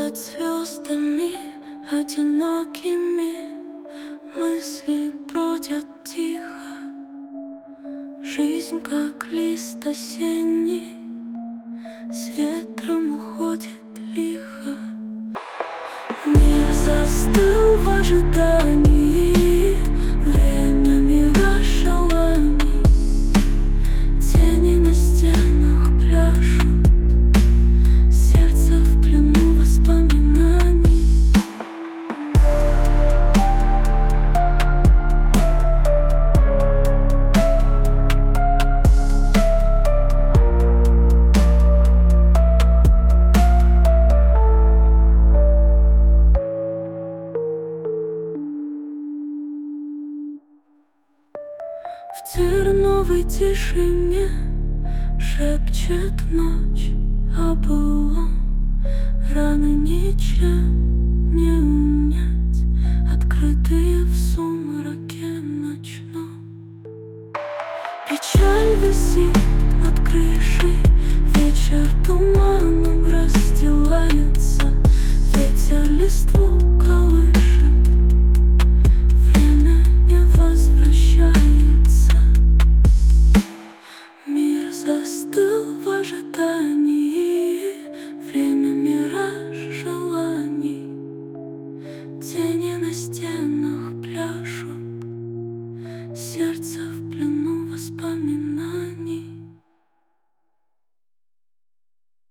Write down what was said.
над звездами одинокими, мысли бродят тихо. Жизнь как лист осенний, с ветром уходит лихо. Мир застыл в ожидании, время мираж алами. Тени на стенах пляшут, сердце в плену воспоминаний. В терновой тишине шепчет ночь о былом. Раны ничем не унять, открытые в сумраке ночном. Печаль висит над крышей,